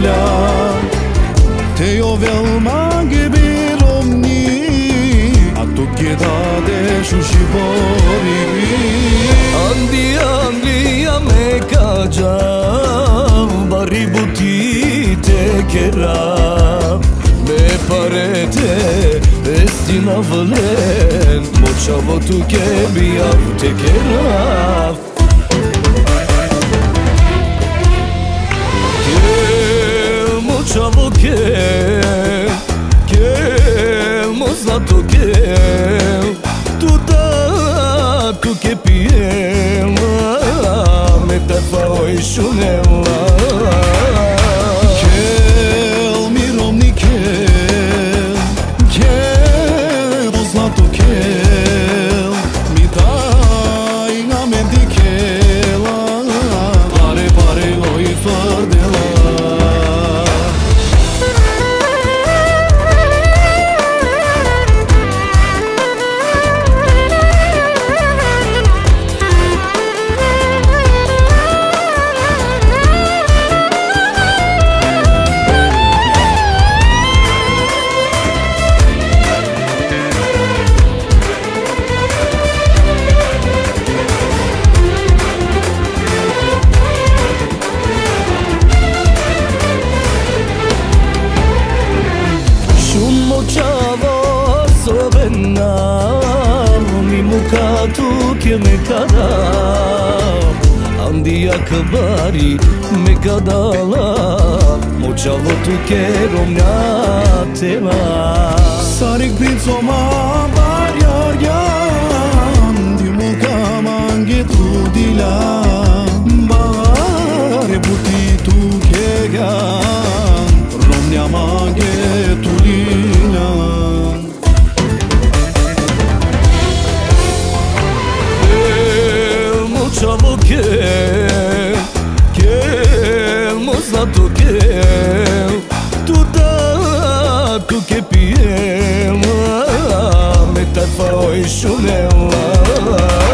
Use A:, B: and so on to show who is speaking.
A: dila te io velmange biromni a tu chiedade shushibori
B: Andia me kaja baributi te kera me parete estina vlen mochavo tu ke biav te kera Mochavo ke mozato ke tu da tu ke piema me ta fa oi shunela
A: Kel miromni kel mozato kel mi dai nga menti kela pare oi fardela
B: Mochavo sovena mi muka tu ke me kada Andia kabari me kadala Mochavo tu ke romnatela
A: Sarik pizzoma barjarjan di muka mange tu dila bare buti tu kegan romnya mange tu lila
B: Mochavo ke mozato ke tu da tu ke piema me ta fa oi shunela